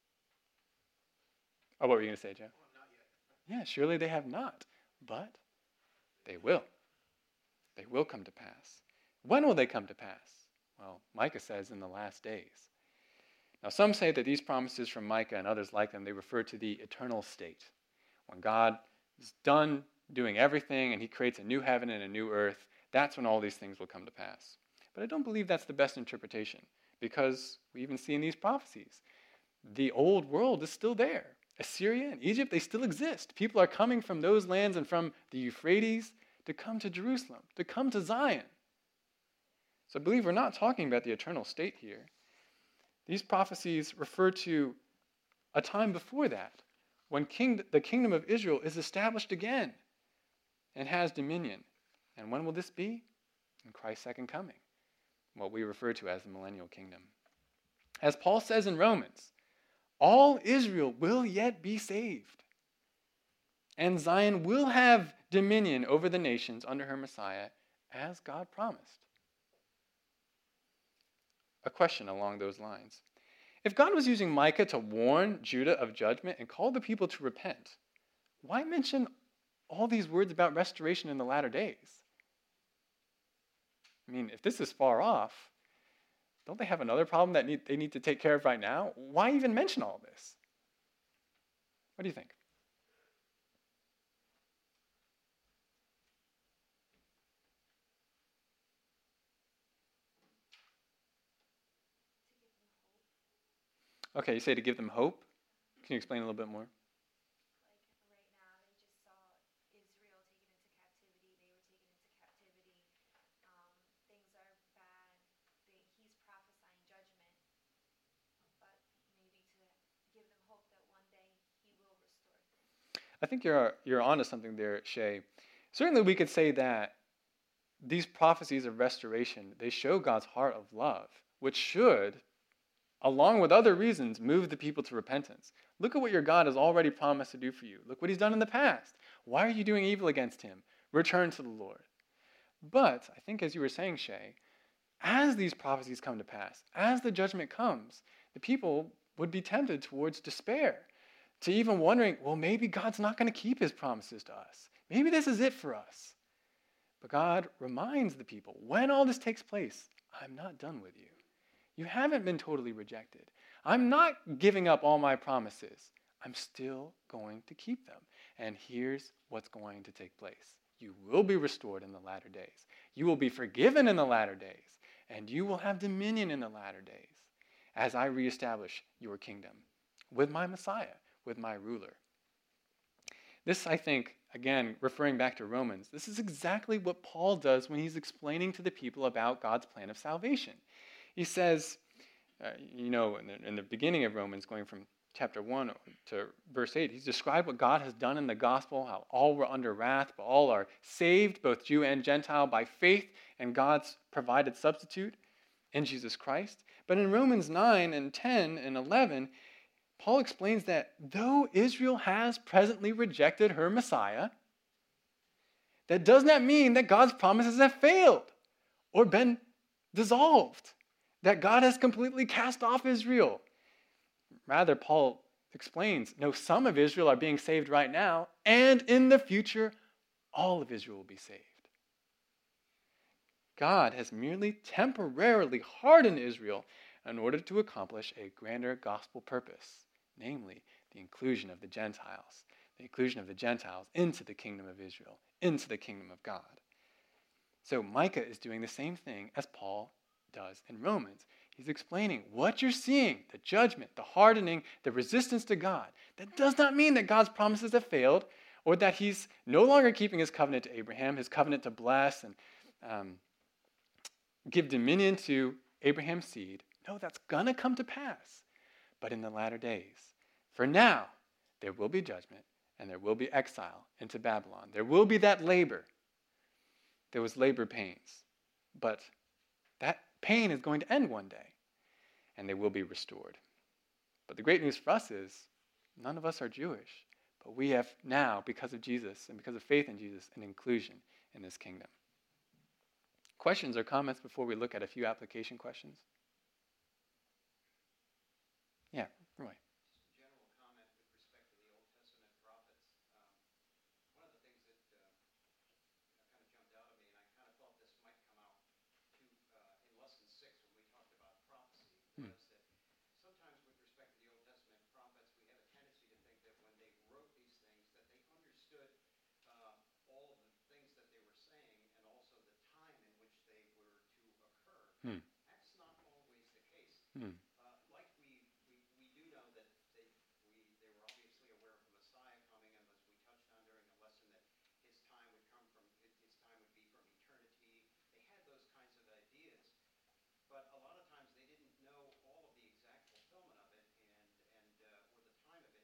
Oh, what were you going to say, Joe? Yeah, surely they have not, but they will. They will come to pass. When will they come to pass? Well, Micah says in the last days. Now, some say that these promises from Micah and others like them, they refer to the eternal state. When God is done doing everything and he creates a new heaven and a new earth, that's when all these things will come to pass. But I don't believe that's the best interpretation, because we even see in these prophecies, the old world is still there. Assyria and Egypt, they still exist. People are coming from those lands and from the Euphrates to come to Jerusalem, to come to Zion. So I believe we're not talking about the eternal state here. These prophecies refer to a time before that, when the kingdom of Israel is established again and has dominion. And when will this be? In Christ's second coming, what we refer to as the millennial kingdom. As Paul says in Romans, all Israel will yet be saved, and Zion will have dominion over the nations under her Messiah, as God promised. A question along those lines. If God was using Micah to warn Judah of judgment and call the people to repent, why mention all these words about restoration in the latter days? I mean, if this is far off, don't they have another problem that they need to take care of right now? Why even mention all this? What do you think? Okay, you say to give them hope. Can you explain a little bit more? Like right now, they just saw Israel taken into captivity. They were taken into captivity. Things are bad. He's prophesying judgment, but maybe to give them hope that one day he will restore things. I think you're onto something there, Shay. Certainly we could say that these prophecies of restoration, they show God's heart of love, which should, along with other reasons, move the people to repentance. Look at what your God has already promised to do for you. Look what he's done in the past. Why are you doing evil against him? Return to the Lord. But I think, as you were saying, Shay, as these prophecies come to pass, as the judgment comes, the people would be tempted towards despair, to even wondering, well, maybe God's not going to keep his promises to us. Maybe this is it for us. But God reminds the people, when all this takes place, I'm not done with you. You haven't been totally rejected. I'm not giving up all my promises. I'm still going to keep them. And here's what's going to take place. You will be restored in the latter days. You will be forgiven in the latter days. And you will have dominion in the latter days as I reestablish your kingdom with my Messiah, with my ruler. This, I think, again, referring back to Romans, this is exactly what Paul does when he's explaining to the people about God's plan of salvation. He says, in the beginning of Romans, going from chapter 1 to verse 8, he's described what God has done in the gospel, how all were under wrath, but all are saved, both Jew and Gentile, by faith and God's provided substitute in Jesus Christ. But in Romans 9 and 10 and 11, Paul explains that though Israel has presently rejected her Messiah, that does not mean that God's promises have failed or been dissolved, that God has completely cast off Israel. Rather, Paul explains, no, some of Israel are being saved right now, and in the future, all of Israel will be saved. God has merely temporarily hardened Israel in order to accomplish a grander gospel purpose, namely the inclusion of the Gentiles into the kingdom of Israel, into the kingdom of God. So Micah is doing the same thing as Paul does in Romans. He's explaining what you're seeing, the judgment, the hardening, the resistance to God. That does not mean that God's promises have failed or that he's no longer keeping his covenant to Abraham, his covenant to bless and give dominion to Abraham's seed. No, that's going to come to pass, but in the latter days. For now, there will be judgment and there will be exile into Babylon. There will be that labor. There was labor pains, but that pain is going to end one day, and they will be restored. But the great news for us is none of us are Jewish, but we have now, because of Jesus and because of faith in Jesus, an inclusion in this kingdom. Questions or comments before we look at a few application questions? Yeah, Roy. Just a general comment with respect to the Old Testament prophets. One of the things that kind of jumped out at me, and I kind of thought this might come out too in lesson 6 when we talked about prophecy, was that sometimes with respect to the Old Testament prophets, we have a tendency to think that when they wrote these things, that they understood all of the things that they were saying and also the time in which they were to occur. That's not always the case. Like we do know that they were obviously aware of the Messiah coming, and as we touched on during the lesson, that his time would come from his time would be from eternity. They had those kinds of ideas, but a lot of times they didn't know all of the exact fulfillment of it or the time of it.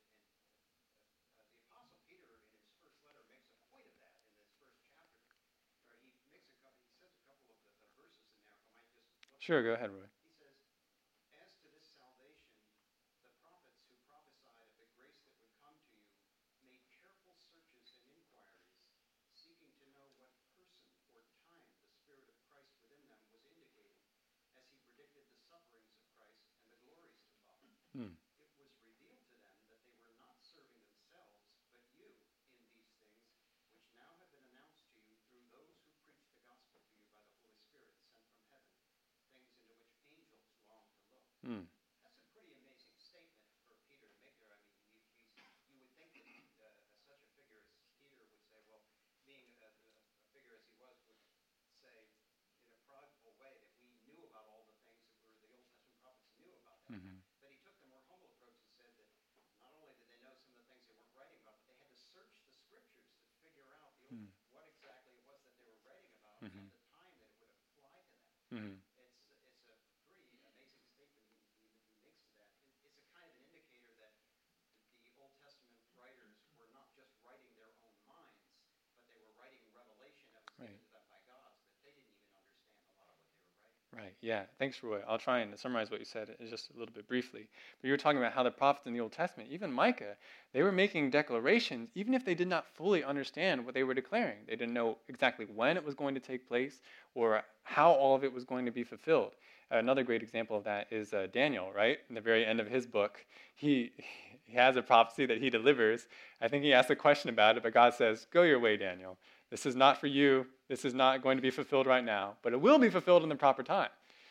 And the Apostle Peter, in his first letter, makes a point of that in this first chapter, where he says a couple of the verses in there. If I might just look. Sure, go ahead, Roy. He says, "As to this salvation, the prophets who prophesied of the grace that would come to you made careful searches and inquiries, seeking to know what person or time the Spirit of Christ within them was indicating, as he predicted the sufferings of Christ and the glories to follow. It was revealed to them that they were not serving themselves, but you in these things, which now have been announced to you through those who preach the gospel to you by the Holy Spirit sent from heaven, things into which angels long to look." That's a pretty amazing statement for Peter to make there. I mean, you would think that such a figure as Peter would say, well, being a figure as he was, would say in a prideful way that we knew about all the things that the Old Testament prophets knew about that. But he took the more humble approach and said that not only did they know some of the things they weren't writing about, but they had to search the scriptures to figure out what exactly it was that they were writing about and the time that it would apply to them. It's a pretty amazing statement he makes to that. It's a kind of an indicator that the Old Testament writers were not just writing their own minds, but they were writing revelation that was given to them by God, so that they didn't even understand a lot of what they were writing. Right, yeah. Thanks, Roy. I'll try and summarize what you said just a little bit briefly. But you were talking about how the prophets in the Old Testament, even Micah, they were making declarations even if they did not fully understand what they were declaring. They didn't know exactly when it was going to take place or how all of it was going to be fulfilled. Another great example of that is Daniel, right? In the very end of his book, he has a prophecy that he delivers. I think he asks a question about it, but God says, "Go your way, Daniel. This is not for you. This is not going to be fulfilled right now, but it will be fulfilled in the proper time."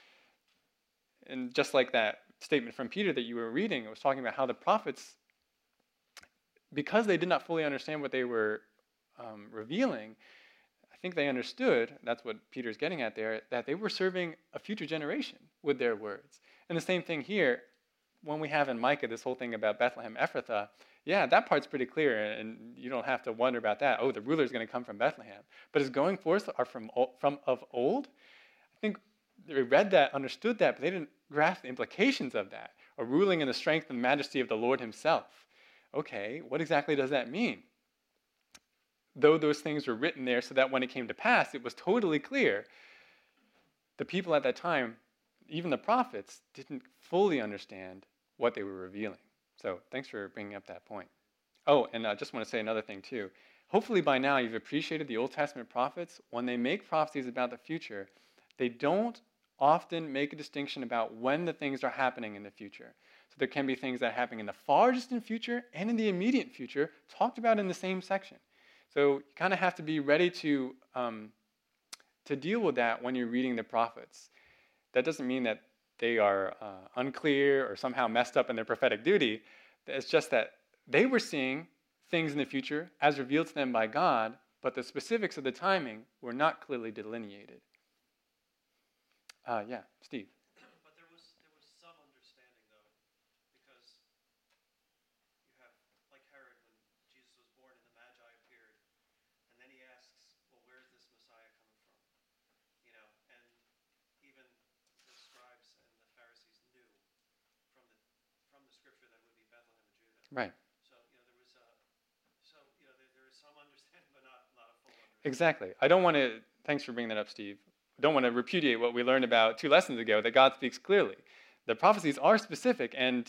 And just like that statement from Peter that you were reading, it was talking about how the prophets, because they did not fully understand what they were revealing, I think they understood, that's what Peter's getting at there, that they were serving a future generation with their words. And the same thing here, one we have in Micah, this whole thing about Bethlehem Ephrathah, yeah, that part's pretty clear, and you don't have to wonder about that. Oh, the ruler's going to come from Bethlehem. But his going forth are from of old. I think they read that, understood that, but they didn't grasp the implications of that. A ruling in the strength and majesty of the Lord himself. Okay, what exactly does that mean? Though those things were written there so that when it came to pass, it was totally clear, the people at that time, even the prophets, didn't fully understand what they were revealing. So thanks for bringing up that point. Oh, and I just want to say another thing too. Hopefully by now you've appreciated the Old Testament prophets. When they make prophecies about the future, they don't often make a distinction about when the things are happening in the future. So there can be things that are happening in the far distant future and in the immediate future, talked about in the same section. So you kind of have to be ready to deal with that when you're reading the prophets. That doesn't mean that they are unclear or somehow messed up in their prophetic duty. It's just that they were seeing things in the future as revealed to them by God, but the specifics of the timing were not clearly delineated. Yeah, Steve. But there was some understanding though, because you have, like Herod, when Jesus was born and the Magi appeared, and then he asks, well, where's this Messiah coming from? You know, and even the scribes and the Pharisees knew from the scripture that would be Bethlehem of Judah. Right. So there is some understanding, but not a full understanding. Exactly. I don't want to, thanks for bringing that up, Steve. I don't want to repudiate what we learned about 2 lessons ago, that God speaks clearly. The prophecies are specific, and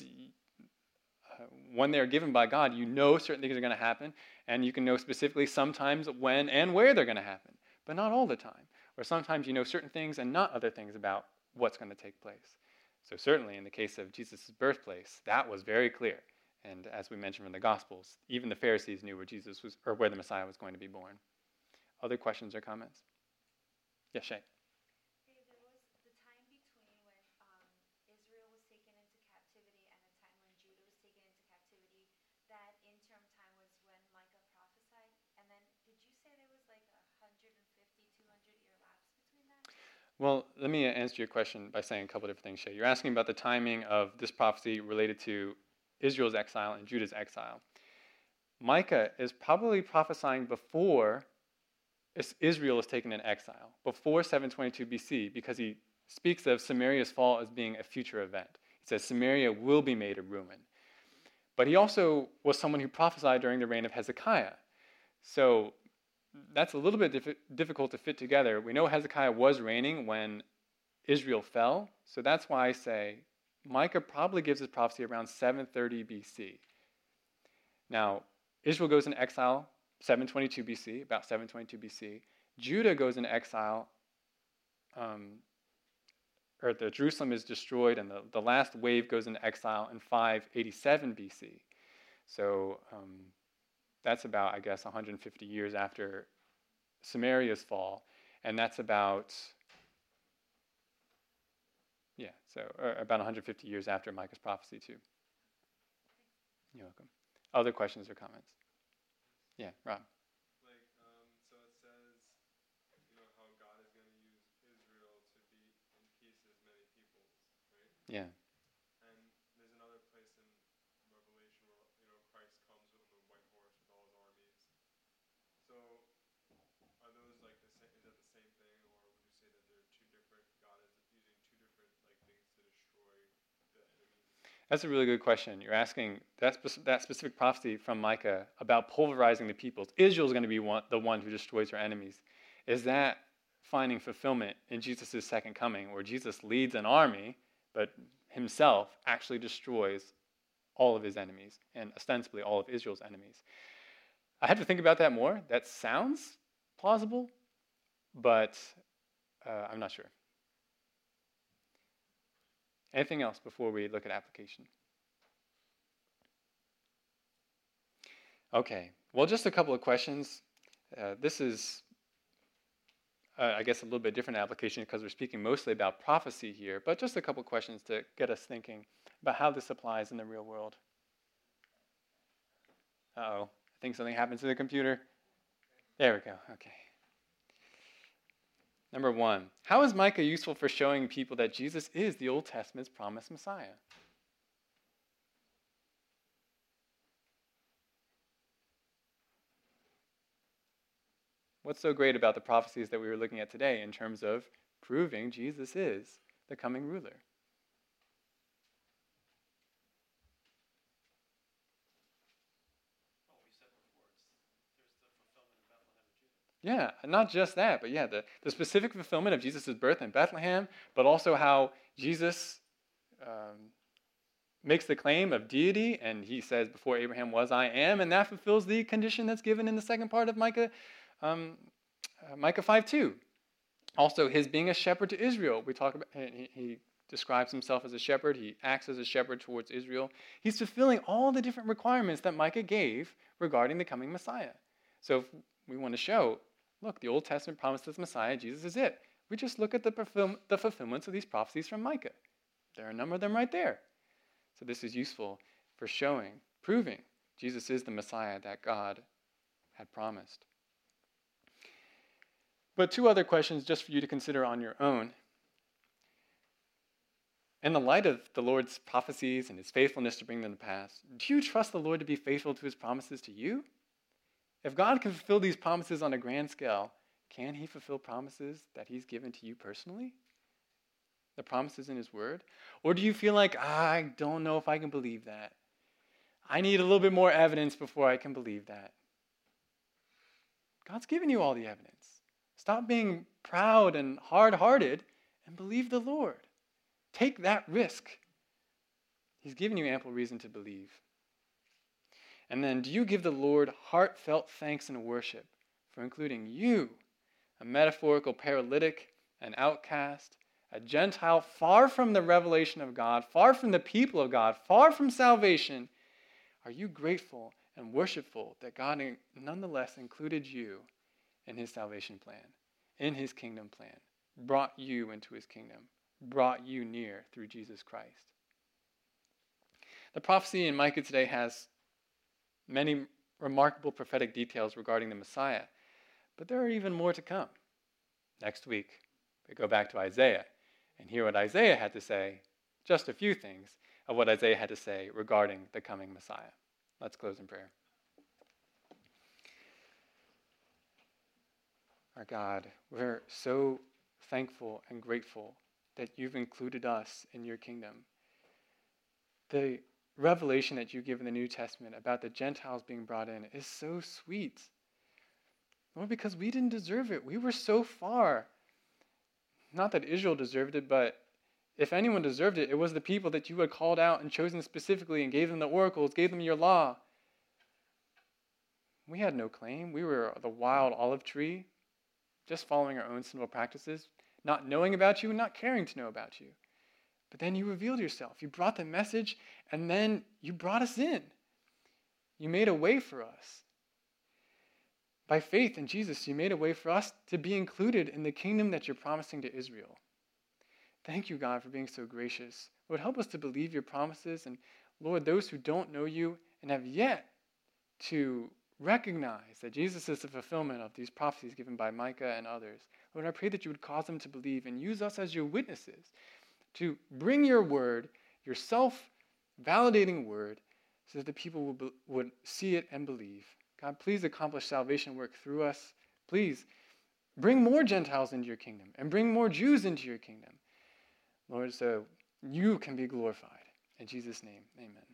when they're given by God, you know certain things are going to happen, and you can know specifically sometimes when and where they're going to happen, but not all the time. Or sometimes you know certain things and not other things about what's going to take place. So certainly in the case of Jesus' birthplace, that was very clear. And as we mentioned from the Gospels, even the Pharisees knew where Jesus was, or where the Messiah was going to be born. Other questions or comments? Yes, Shay. Okay, there was the time between when Israel was taken into captivity and the time when Judah was taken into captivity. That interim time was when Micah prophesied. And then did you say there was like 150, 200-year lapse between that? Well, let me answer your question by saying a couple different things, Shay. You're asking about the timing of this prophecy related to Israel's exile and Judah's exile. Micah is probably prophesying before Israel is taken in exile, before 722 BC, because he speaks of Samaria's fall as being a future event. He says Samaria will be made a ruin. But he also was someone who prophesied during the reign of Hezekiah. So that's a little bit difficult to fit together. We know Hezekiah was reigning when Israel fell, so that's why I say Micah probably gives his prophecy around 730 BC. Now, Israel goes into exile 722 BC, about 722 BC. Judah goes into exile, or the Jerusalem is destroyed, and the last wave goes into exile in 587 BC. So that's about, I guess, 150 years after Samaria's fall, and that's about, about 150 years after Micah's prophecy too. You're welcome. Other questions or comments? Yeah, Rob. So it says, how God is going to use Israel to beat in pieces many peoples, right? Yeah. And there's another place in Revelation where, Christ comes on the white horse with all his armies. So are those like the same? Is that the same thing, or would you say that they're two different? God is using two different things to destroy the enemies. That's a really good question. You're asking that specific prophecy from Micah about pulverizing the peoples. Israel is going to be the one who destroys her enemies. Is that finding fulfillment in Jesus' second coming, where Jesus leads an army, but himself actually destroys all of his enemies, and ostensibly all of Israel's enemies? I had to think about that more. That sounds plausible, but I'm not sure. Anything else before we look at application? Okay, well, just a couple of questions. This is, I guess, a little bit different application because we're speaking mostly about prophecy here, but just a couple of questions to get us thinking about how this applies in the real world. Uh-oh, I think something happened to the computer. There we go, okay. Number 1, how is Micah useful for showing people that Jesus is the Old Testament's promised Messiah? What's so great about the prophecies that we were looking at today in terms of proving Jesus is the coming ruler? Oh, we said before, there's the fulfillment in Bethlehem and Judah. Yeah, and not just that, but yeah, the specific fulfillment of Jesus' birth in Bethlehem, but also how Jesus makes the claim of deity, and he says, before Abraham was, I am, and that fulfills the condition that's given in the second part of Micah 5:2. Also, his being a shepherd to Israel. We talk about he describes himself as a shepherd. He acts as a shepherd towards Israel. He's fulfilling all the different requirements that Micah gave regarding the coming Messiah. So if we want to show, look, the Old Testament promises Messiah, Jesus is it. We just look at the fulfillments of these prophecies from Micah. There are a number of them right there. So this is useful for showing, proving Jesus is the Messiah that God had promised. But two other questions just for you to consider on your own. In the light of the Lord's prophecies and his faithfulness to bring them to pass, do you trust the Lord to be faithful to his promises to you? If God can fulfill these promises on a grand scale, can he fulfill promises that he's given to you personally? The promises in his word? Or do you feel like, I don't know if I can believe that. I need a little bit more evidence before I can believe that. God's given you all the evidence. Stop being proud and hard-hearted and believe the Lord. Take that risk. He's given you ample reason to believe. And then, do you give the Lord heartfelt thanks and worship for including you, a metaphorical paralytic, an outcast, a Gentile far from the revelation of God, far from the people of God, far from salvation? Are you grateful and worshipful that God nonetheless included you in his salvation plan, in his kingdom plan, brought you into his kingdom, brought you near through Jesus Christ? The prophecy in Micah today has many remarkable prophetic details regarding the Messiah, but there are even more to come. Next week, we go back to Isaiah and hear what Isaiah had to say, just a few things of what Isaiah had to say regarding the coming Messiah. Let's close in prayer. Our God, we're so thankful and grateful that you've included us in your kingdom. The revelation that you give in the New Testament about the Gentiles being brought in is so sweet. Lord, because we didn't deserve it. We were so far. Not that Israel deserved it, but if anyone deserved it, it was the people that you had called out and chosen specifically and gave them the oracles, gave them your law. We had no claim. We were the wild olive tree, just following our own sinful practices, not knowing about you and not caring to know about you. But then you revealed yourself. You brought the message, and then you brought us in. You made a way for us. By faith in Jesus, you made a way for us to be included in the kingdom that you're promising to Israel. Thank you, God, for being so gracious. Lord, help us to believe your promises. And Lord, those who don't know you and have yet to recognize that Jesus is the fulfillment of these prophecies given by Micah and others, Lord, I pray that you would cause them to believe and use us as your witnesses to bring your word, your self-validating word, so that the people would see it and believe. God, please accomplish salvation work through us. Please bring more Gentiles into your kingdom and bring more Jews into your kingdom, Lord, so you can be glorified. In Jesus' name, amen.